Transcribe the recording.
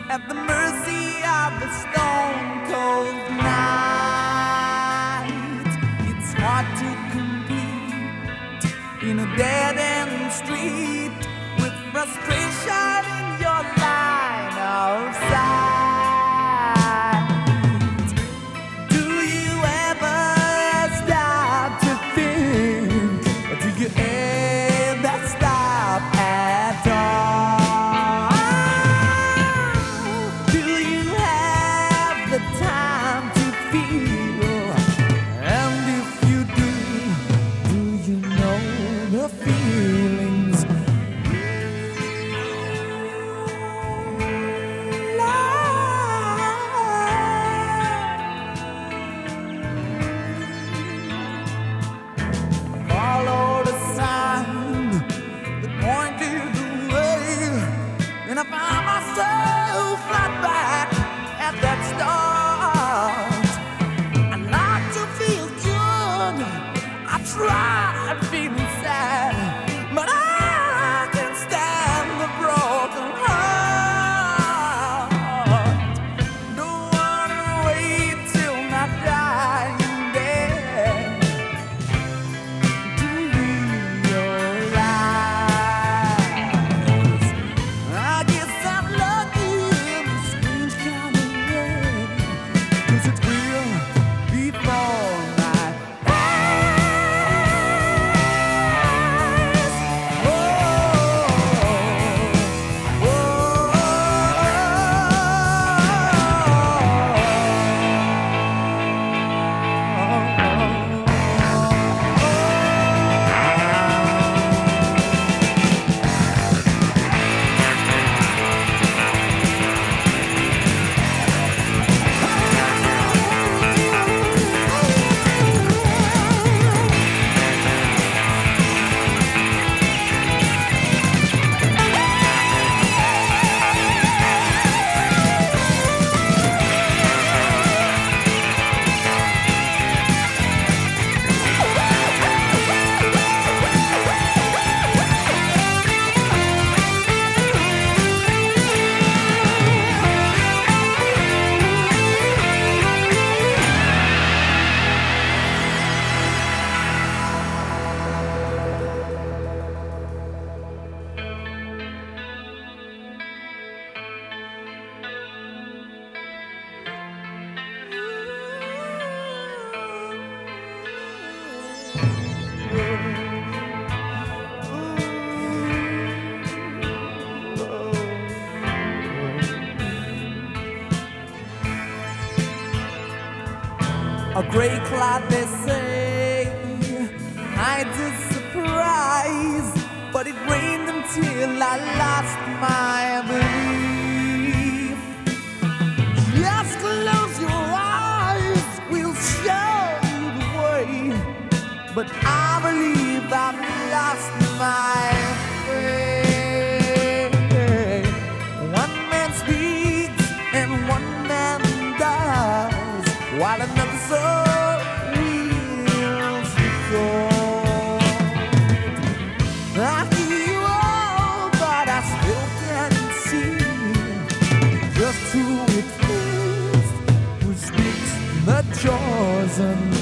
at the mercy of the stone cold night. It's hard to compete in a dead end street with frustration in your line of sight. Do you ever stop to think, or do you ever stop at all? Do you have the time to feel? And if you do you know the feelings? Follow the sign that pointed the way, and I found myself right back at that start. I like to feel good, I tried feeling sad, but I can't stand the broken heart. Don't wanna wait till my dying day to realize. I guess I'm lucky in the strange kind of way, 'cause it's real before my eyes. A gray cloud, they say, hides a surprise, but it rained until I lost my belief. Just close your eyes, we'll show you the way, but I believe I've lost my faith. One man speaks and one man does, while another soul wheels the thought. I hear you all, but I still can't see just who it is who speaks the chosen